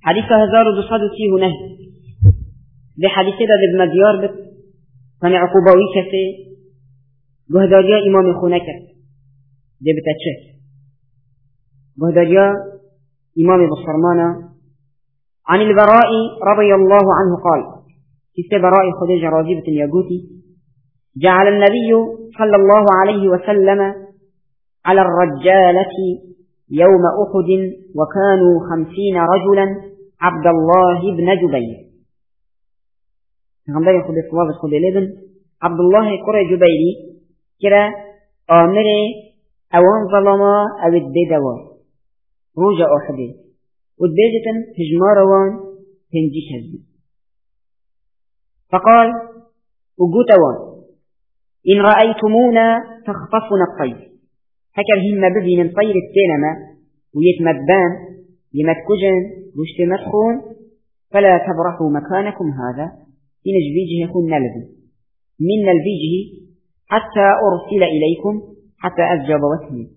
حديث 1239 بحديث دا ابن ديار بك كان عقوبوي كسي جهداريا إمام خونك دي بتتشه جهداريا إمام بصرمانا عن البراء رضي الله عنه قال في براء خديجة راجبة الياقوتي جعل النبي صلى الله عليه وسلم على الرجالة يوم أحد وكانوا 50 رجلا عبد الله بن جبير غنبري خد الصواب خد لبن عبد الله كرة جبيري كرا آمري أوان ظلما أو الددوا روجا أحد ودبيجة هجمار وان تنجي كذب فقال وقوت وان إن رأيتمونا تخطفنا الطير هكذا هم بذي من طير السينما ويتمدبان لمتكجن واشتمتخون فلا تبرحوا مكانكم هذا إن الفيجه يكون نلبي من الفيجه حتى أرسل إليكم حتى أسجب وثني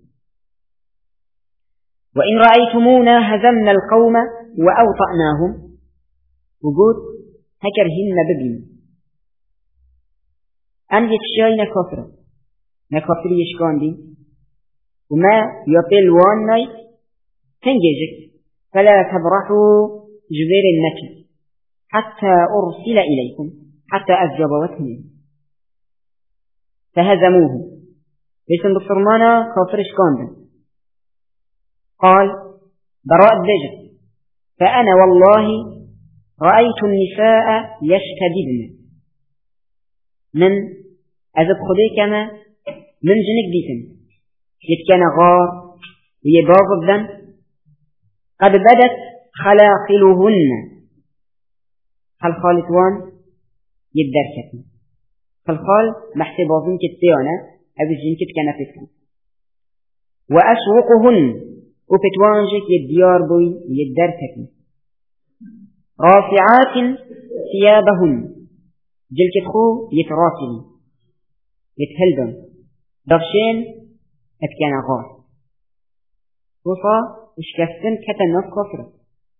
وإن رأيتمونا هزمنا القوم وأوطأناهم وقود هكذا هم بذي أنجد شاي نكفر يشكان دي وما يطل واني تنجزك فلا تبرحوا جبير النكي حتى أرسل إليكم حتى أسجب وثني فهزموه ليسن بصرمانا كافر شكان قال براء الدجل فأنا والله رأيت النساء يشتددن من أذب خديكما من جنك ديكم يتكن غار ويباغ الذن قد بدت خلاقلهن خالتوان يدركتن خال محسباظين كتيانا أبي الجن كتكنا فتن وأشوقهن وفتوانجك يديار بوي يدركتن رافعات ثيابهن جلك خو يتراسل يتهلدن درشين أتكان غار وصا اشكستن كتنف كفرة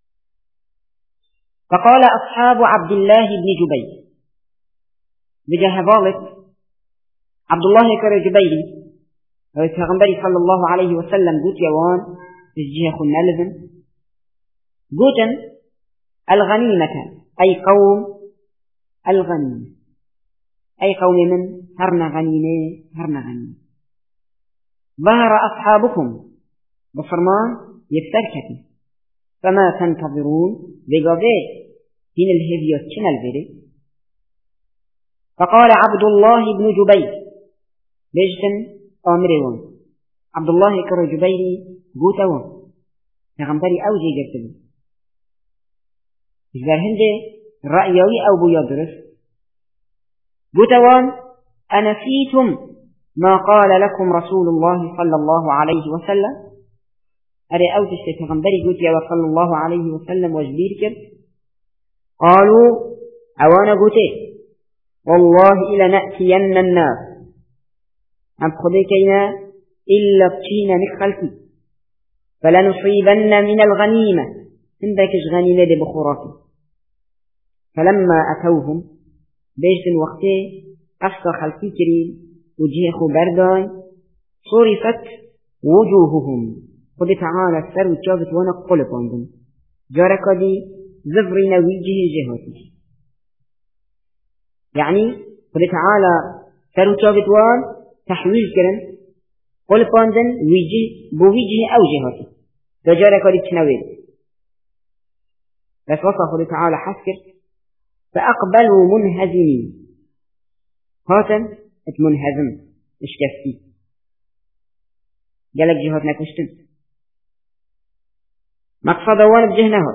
فقال أصحاب عبد الله بن جبير بجاه ذلك عبد الله كر جبيري ويتغنبري صلى الله عليه وسلم قوت يوان تجيه خلنا لذن قوتا الغنيمة أي قوم الغنيمة أي قوم من هرنا غنيمة ظهر أصحابكم بصرمان يفتركتي فما تنتظرون بقضاء دين الهديوت كنا الفيدي فقال عبد الله بن جبير ليجتن آمريون عبد الله كر جبيري قوتوان نغمبري أوجي قرتبي إذا هندي رأيوي أو بيادرس قوتوان أنسيتم ما قال لكم رسول الله صلى الله عليه وسلم أري أوتش تغنبري قوتي وصلى الله عليه وسلم وجبيرك قالوا أوانا قوتي والله إلا نأتين الناس أم خذيكينا إلا بشينا نخلتي فلنصيبن من الغنيمة عندك غنيمة دي بخوراتي فلما أتوهم بيجت وقتي أفسخ الفكرين وجيخوا بردان صرفت وجوههم قد تعالى السر وشافت وانا قلب عندهم جارك دي زفرين وجه جهاتي يعني قد تعالى سر وشافت وان تحويل كرن قلب عندهم بوجه أو جهاتي فجارك دي تنويل بس وصف قد تعالى حسكر فأقبلوا منهزمين هاتن منهزم إيش كفتي قالك جهاتنا كشتن مقصد وان بجهنها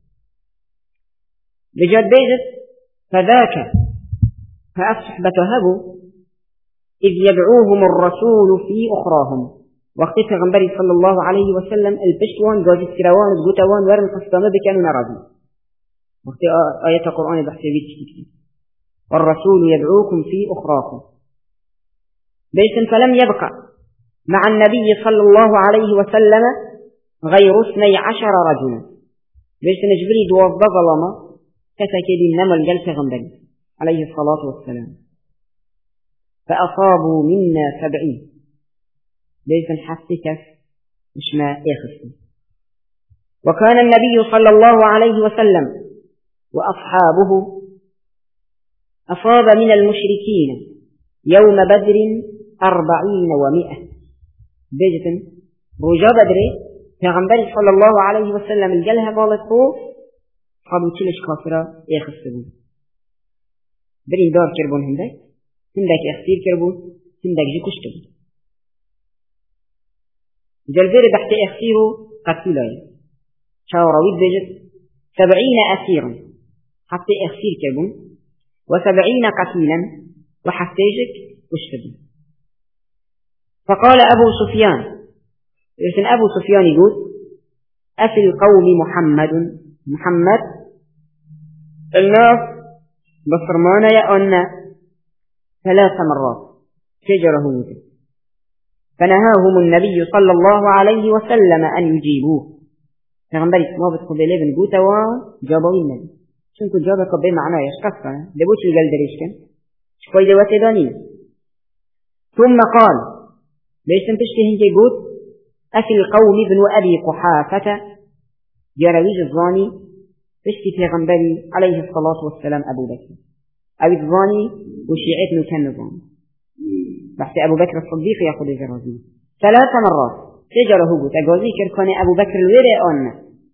بجد بيجت فذاك فأصحبت هبوا إذ يدعوهم الرسول في أخراهم وقت غنبري صلى الله عليه وسلم البشتوان جوز السروان القوتوان ورن قصدنا بكانوا نراضي وقت آية القرآن بحث بيتش والرسول يدعوكم في أخراكم بيت فلم يبقى مع النبي صلى الله عليه وسلم غير 12 رجلا بيشتن جبريل دوضى ظلمة كسكدي نمل قال پیغمبر عليه الصلاة والسلام فأصابوا منا 70 بيشتن حسكف مش ما يخص. وكان النبي صلى الله عليه وسلم وأصحابه أصاب من المشركين يوم بدر 40 و100 بيجتن رجا بدر پیغمبر صلى الله عليه وسلم الجلها قالت هو قالوا تلش كافرة يخصبون برين دار كربون هندك اختير كربون هندك جي كشتبون جلبير بحت اختيره قتلوا شاوراويد بيجت 70 أسيرا حتى اختير كربون و70 قتيلا وحتيجك كشتبون. فقال أبو سفيان لكن أبو سفيان يقول أفي القوم محمد الناس بصرمانا يأنا 3 مرات شجره موسى فنهاهم النبي صلى الله عليه وسلم أن يجيبوه فغنبالي ما بتقبلي بن قوتا وجابوا النبي شنكو جابك بي معناه يشكفا دبوش القل دريشكا شكوي دواتي داني ثم قال ليش تنتشتي هنجي قوت أفي القوم ابن أبي قحافة جراويج الظاني بشتي پیغمبري عليه الصلاة والسلام أبو بكر أو الظاني وشيعتنا كان الظاني بحث أبو بكر الصديق يأخذ الجرازين 3 مرات تجره قوت أقوزي كركان أبو بكر الوري أنا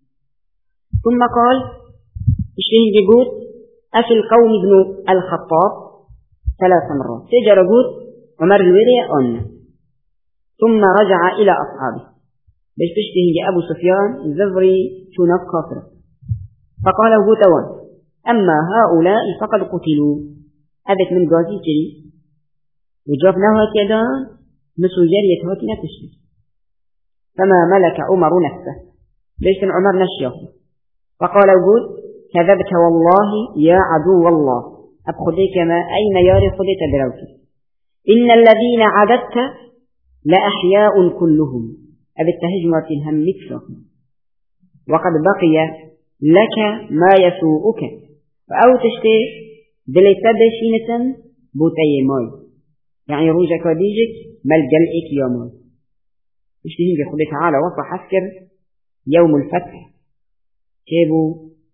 ثم قال اشتهي قوت أفي القوم ابن الخطاب 3 مرات تجره قوت عمر الوري أنا ثم رجع إلى أصحابه بيش تشتهي أبو سفيان زفري شنف كافرة فقال هوتوان أما هؤلاء فقد قتلوا أبت من قاضي كري وجابناها كدان مسوجرية هاتنا تشتهي فما ملك عمر نفسه بيش عمر نشيه فقال وقود كذبت والله يا عدو الله أبخذيك ما أين ياري خذيت دروك إن الذين عددت لأحياء كلهم أبت تهجمة الهم مثلهم وقد بقي لك ما يسوءك أو تشتي دلتد شينة بوتي ماي يعني روجك وديجك ملجلئك يا ماي اشتهين بخذ تعالى وصح أذكر يوم الفتح كيبو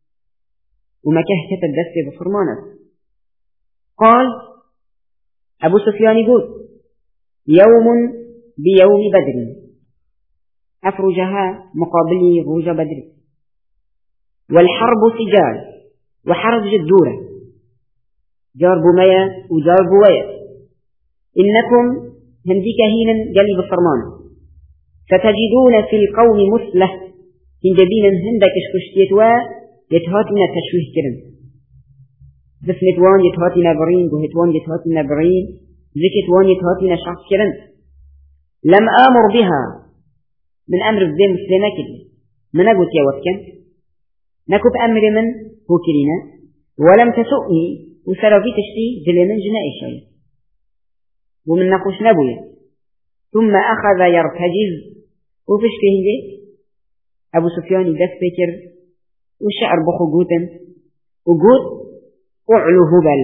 ومكهتة الدست بفرمانة قال أبو سفيان يقول يوم بيوم بدر أفرجها مقابلي روج بدر والحرب سجال وحرب جدورة جار بمية وجار بوية إنكم هنديك هينا قلب الفرمان ستجدون في القوم مثلة هندبين هندك اشكشتيتوا يتهاتنا تشويه كرن بس نتوان يتهاتنا برين وهتوان يتهاتنا برين ذكتوان يتهاتنا شخص كرن لم آمر بها من أمر الزين مسلمة كده من أقول يا وكن نكب أمر من هو كرينا ولم تسؤني وسرفي تشتي دلنا جناء شيء ومن نقوش نبويا ثم أخذ يرتجز وفش فيه أبو سفيان دس بكر والشعر بخو قوتا وقوت أعلو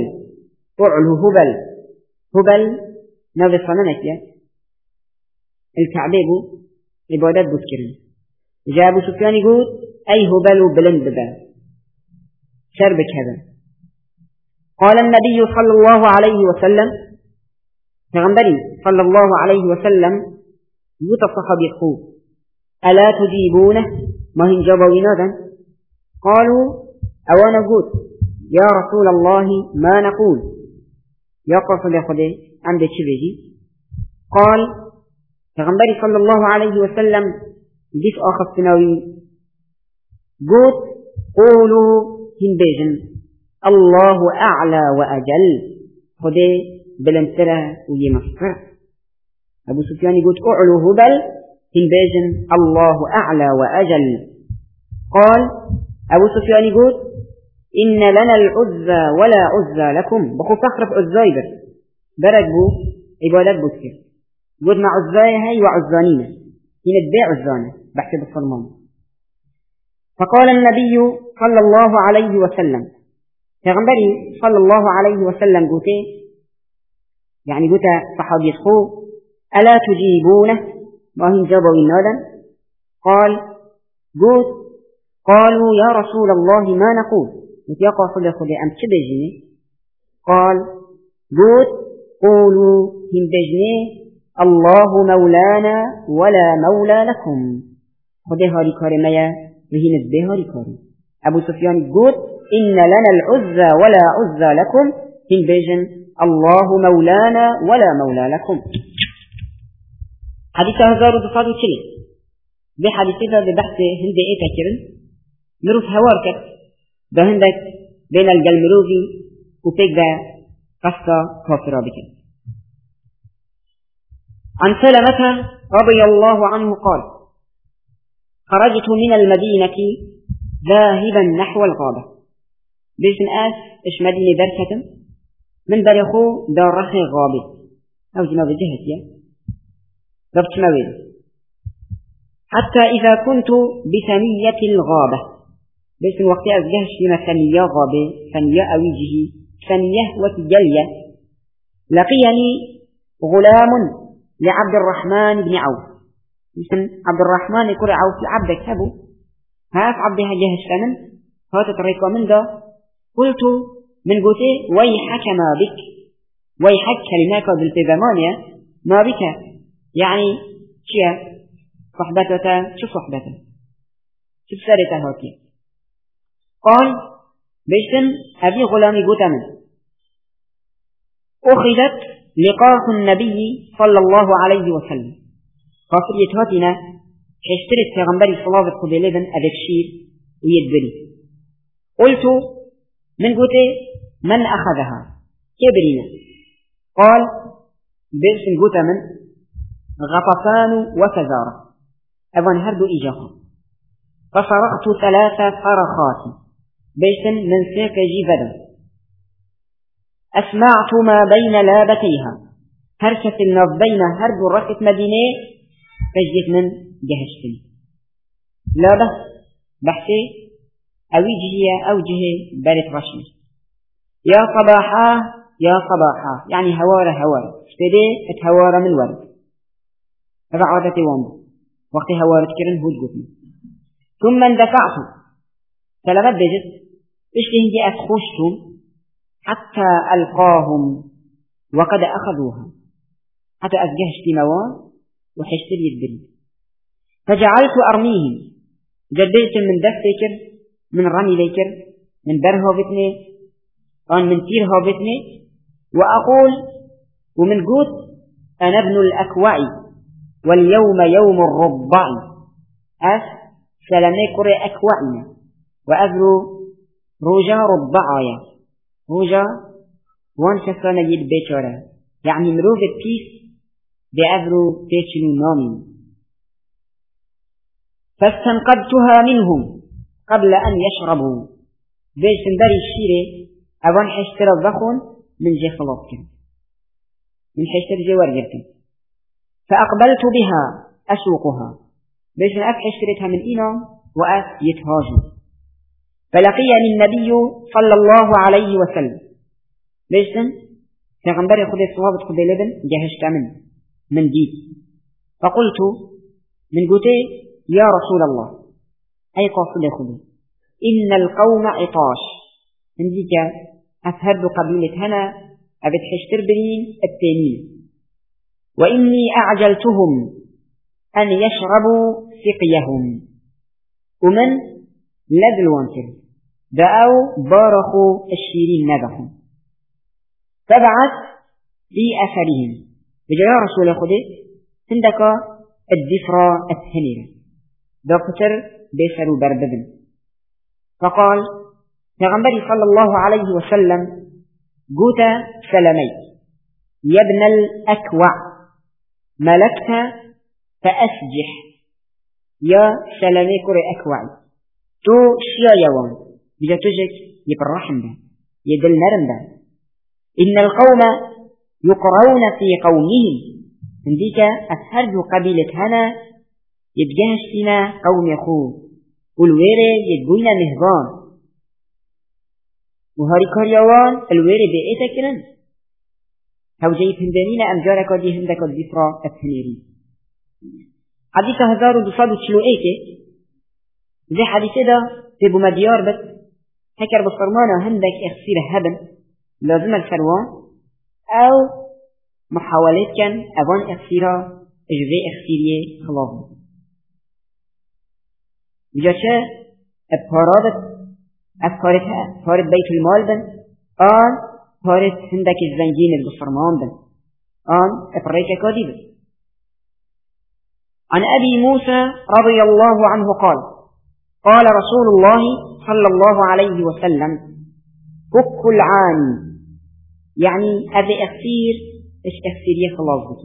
هبل نوذي صنانك يا الكعبيب عبادات بذكرين جاء أبو سفيان يقول أي هبل بلند ببال شربك هذا قال النبي صلى الله عليه وسلم فغنبري صلى الله عليه وسلم يتصخب يقول ألا تجيبونه ما هن جابوا نادا قالوا أوانا قول يا رسول الله ما نقول يا قصد يا خدي عندك شبيجي قال فغنبري صلى الله عليه وسلم ديف آخر سنوي قلت قولوا هنبيجن الله أعلى وأجل خدي بلنتره ويمصر أبو سفيان يقول أعلو هبل هنبيجن الله أعلى وأجل قال أبو سفيان يقول إن لنا العزى ولا عزى لكم بخو فخر في عزايبر برقبوا عبادات بذكر قد مع عزايا هاي وعزانينا هنا تبيع عزانة بحسب الصرمان فقال النبي صلى الله عليه وسلم پیغمبری صلى الله عليه وسلم قوته يعني قوته صحابي خو ألا تجيبونه ما هم جابوا النادا قال قوت قالوا يا رسول الله ما نقول متيقى صلى خدي أم تبجني قال قوت قولوا هم بجني الله مولانا ولا مولى لكم خدي هاري كارمية وهي نزبه هاري كاري أبو سفيان قوت إن لنا العزة ولا عزة لكم هم بجن الله مولانا ولا مولى لكم حديث هزار وتصاد وشلي بحديثة ببحث هند إيتا كرن مروف هواركت بهندك بين الجلمروفي وفيك دا قصة كافرة بك عن سلمة رضي الله عنه قال خرجت من المدينة ذاهبا نحو الغابة بيش نقاس إش مدينة بركة من بريخو دار رخي غابة أو جناب جهة يا ربط مويل حتى إذا كنت بثنية الغابة بيش من وقت أزجهش لما ثنية غابة ثنية أويجه ثنية وتجلية لقيني غلام لعبد الرحمن بن عوف اسم عبد الرحمن يقول عوف عبدك هبو هاف عبدها جهش فمن هات طريقة من ده قلت من قوتي ويحك ما بك ويحك كلمات بالتزامانية ما بك يعني شيء صحبتك شو صحبتك شو سارته هاتي قال بيشتن أبي غلامي قوت من أخذت لقاء النبي صلى الله عليه وسلم قصرية هاتنا حشترت پیغمبری صلاة خدا لبن أذك شير ويدبري قلت من قلت من أخذها كبرنا قال بيرسن قلت من غطفان وفزارة أبن هردو إجاها فصرخت 3 صرخات بيرسن من سيك جيبدا أسمعت ما بين لابتيها هركة النف بين هردو ركة مدينة فجدت من جهشتني لابه بحثي أوي جهية أو جهة بارت رشمي يا صباحا يا صباحا يعني هوارة اشتدي اتهوارة من ورد هذا عادتي وانبو وقت هوارة كرن هود قتني ثم اندفعت سلامت بجد اشتهن دي أتخشتم حتى ألقاهم وقد أخذوها حتى أسجهشت موان وحشتر يدبري فجعلت أرميهم جديت من دفتكر من رمي ليكر من برها بتني من تيرها بتني وأقول ومن قوت أنا ابن الأكوع واليوم يوم الربع سلامي قري أكوعنا وأذرو رجا ربعايا رجا وانشفنا يد بيشارة يعني مروف التيس بأذرو تيشنو نامي فاستنقذتها منهم قبل أن يشربوا بيش سندري الشيري أوان حشتر الضخون من جي خلاصكم من حشتر جوار جركم فأقبلت بها أسوقها بيش نأف حشترتها من إينام وأف يتهاجوا فلقيني النبي صلى الله عليه وسلم بيش سن تغنبري خذي الصوابط خذي لبن جهشت من ديد فقلت من قوتي يا رسول الله أي قاصد خذي إن القوم عطاش عندك أفهد قبيلة هنا أبد حشتر بنين التانين وإني أعجلتهم أن يشربوا سقيهم ومن لذل وانكر دعوا بارخوا الشيرين نبهم فبعث في أثرهم بجاء يا رسول خذي عندك الدفرة الثانية دكتور بيسروا برببن فقال پیغمبری صلى الله عليه وسلم قوت سلمي يا ابن الأكوع ملكت فأسجح يا سلمي كري أكوعي تو شيا يوان بجا تجك يبرحم ده يدل نرم ده إن القوم يقرون في قومهم عندك أفهرج قبيلة هنا يتجهش فينا قوم يخوه والويري يدبوين نهضان وهاري كاريوان الويري بإيتا كرن هاو جايب هندانين أمجارك ودي هندك الذفرة التنيري حديث 1238 زي حديث ده تبو مديار بس هكر بصرمانا هندك اخسير هبن لازم الفروان او محاولات كان اوان اخسيرا اجزاء اخسيرية خلاص بجاشا بارادت افكارتها بارد بيت المال بن بارد هندك الزنجين البصرمان بن افريكا كاديب عن أبي موسى رضي الله عنه قال رسول الله صلى الله عليه وسلم فك العاني يعني أبي أخسير إيش أخسير يخلاص بك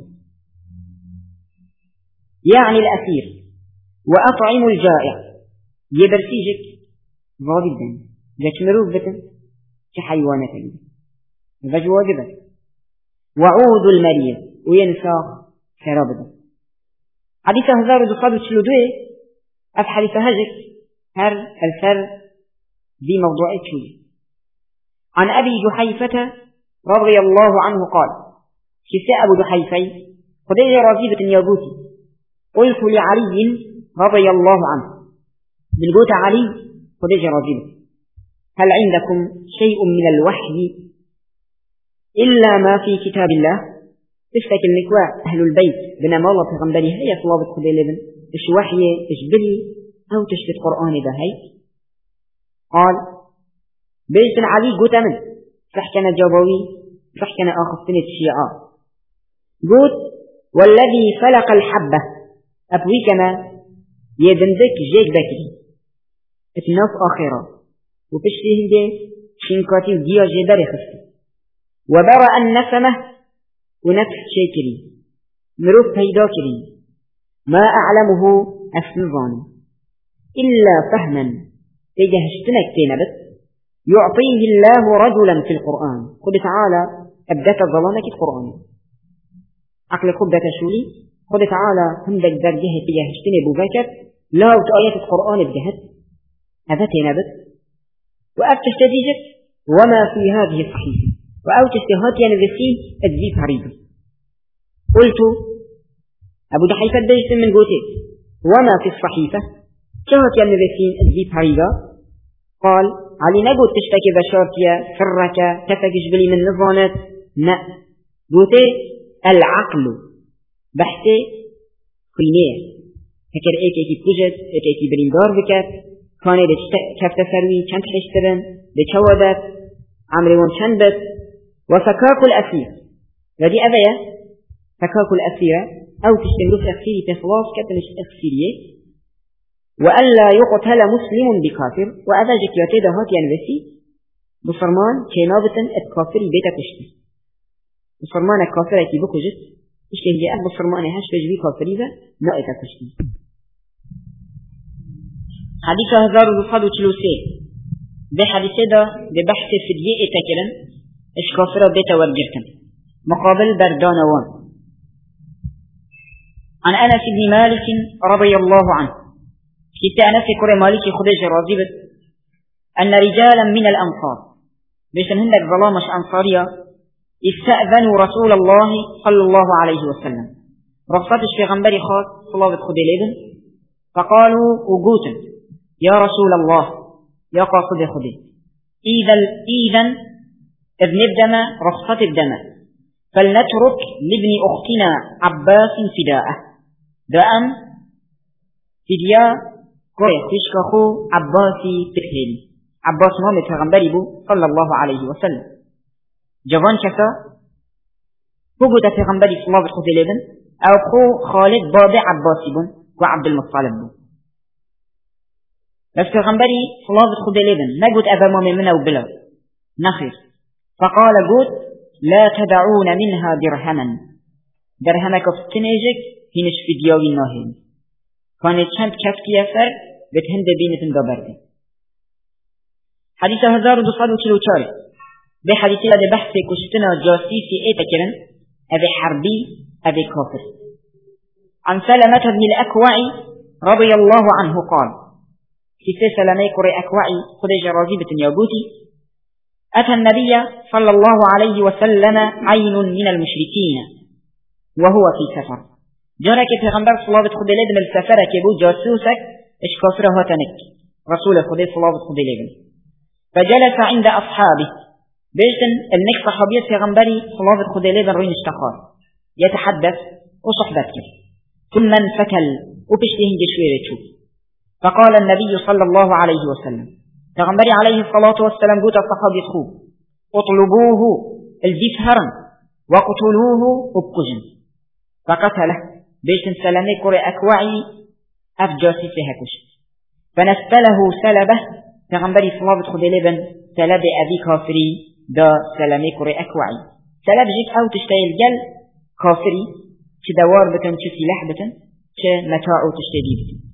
يعني الأسير وأطعم الجائع يبرسيجك ضابط دم ذاك مروف بتن كحيوانات ذاك واجبك وعود المريض وينساق خرابة حديث 1232 أف حديث هجر هر الفر دي موضوع شوي عن أبي جحيفة رضي الله عنه قال كساء أبو جحيفي خدي رازيبة يابوتي قلت لعلي رضي الله عنه بالقوت علي خدي رازيبة هل عندكم شيء من الوحي إلا ما في كتاب الله تفتك النكواء أهل البيت بنما الله تغنبري هيا صلابة خدي لبن إش وحي إش بلي أو تشتت قرآن بهي قال بيت علي قوت من فحكنا جابوي فحكنا آخر سنة الشيعاء قوت والذي فلق الحبة أبوي كما يدندك جيك بكري اتناف آخرة وفشتهم دي شنكاتي وديا جدار خفت وبرأ النسمة ونفس شيكري مروف هيداكري ما أعلمه أفنظان إلا فهما تجهشتنك تنبت يعطيه الله رجلا في القرآن قل تعالى أبدأت ظلامك القرآن عقل قبة شولي قل تعالى همدك درجه تجهشتني بوبكر لا وتآيات القرآن بجهد هذا تنبت وأفتش تديجك وما في هذه الصحيفة وأوتش تهاتي نفسي أدزيب هريبا قلت أبو دحيفة بيش من قوتي وما في الصحيفة شهاتي نفسي أدزيب هريبا قال علي نقول تشتكي بشارتيا فرك تفكش بلي من نظانات لا قوتي العقل بحثي خينيه فكر ايكي بوجد ايكي بريندار بكت كاني كيف تسروي كانت حشتبن بتشودت عمري ومشنبت وفكاك الأسير ودي أبايا فكاك الأسيرة أو تشتملوا في أخسيري تخلاص كتنش أخسيريه وألا يقتل مسلم بكافر وأذا جكياتي دهات ينبسي بصرمان كينابتا اتكافري بيتا تشتي بصرمان الكافرة كي بكو جت اشتي هي أب بصرمان هاش بجبي كافري ذا نائتا تشتي حديث 1233 بحديث ده ببحث فدية تكلم اش كافرة بيتا ورجرتن مقابل بردانوان عن أنس بن مالك رضي الله عنه كتا أنس كوري مالك خديج راضبة أن رجالا من الأنصار بيشن هندك ظلامش أنصارية استأذنوا رسول الله صلى الله عليه وسلم رفضتش في غنبري خاص صلاة خدي لابن فقالوا وقوتا يا رسول الله يا قاصد خدي إذن ابن الدم رخصة الدم فلنترك لابن أختنا عباس فداءه دأم فدياء كوري خشكخو عباسي تكهيلي عباس مامت غنبري بو صلى الله عليه وسلم جوان كسا فقود في غنبري صلى الله عليه وسلم أو خو خالد بابع عباسي بن وعبد المطلب بن بس في غنبري صلى الله عليه وسلم نقود أبا مامي منه وبلا نخير فقال قود لا تدعون منها درهمك فتنيجك هنش في دياوي الناهين كانت شند كفتي يفر بتهند بينة دبردي حديث 1234 بحديث هذا بحث كشتنا جاسيسي تكرن أبي حربي أبي كافر عن سلمة بن الأكوع رضي الله عنه قال في سلامي كري أكوعي خدج راضبة يوجوتي أتى النبي صلى الله عليه وسلم عين من المشركين وهو في سفر جارك في غنبر صلاة خدلاد من السفر كبو جاسوسك إش كافره هتنك رسول خدي صلاة خدلاد فجلس عند أصحابه بيشتن النك صحابيات في غنبري صلاة خدلاد روين اشتخار يتحدث وصحبتك ثم انفكل وبشتهن جشويرة شوف فقال النبي صلى الله عليه وسلم تغنبري عليه الصلاة والسلام قوت الصحابي خوب اطلبوه الجفهرا وقتلوه ابقجن فقتله بيشتن سلامي كري أكوعي أفجاسي فيها كش فنستله سلبه تغنبري صلاة خدلبا سلب أبي كافري دا سلامي كري أكوعي سلب جيك أو تشتغل جل كافري كدوار بتن كسلاح بتن كمتاع تشتدي بتن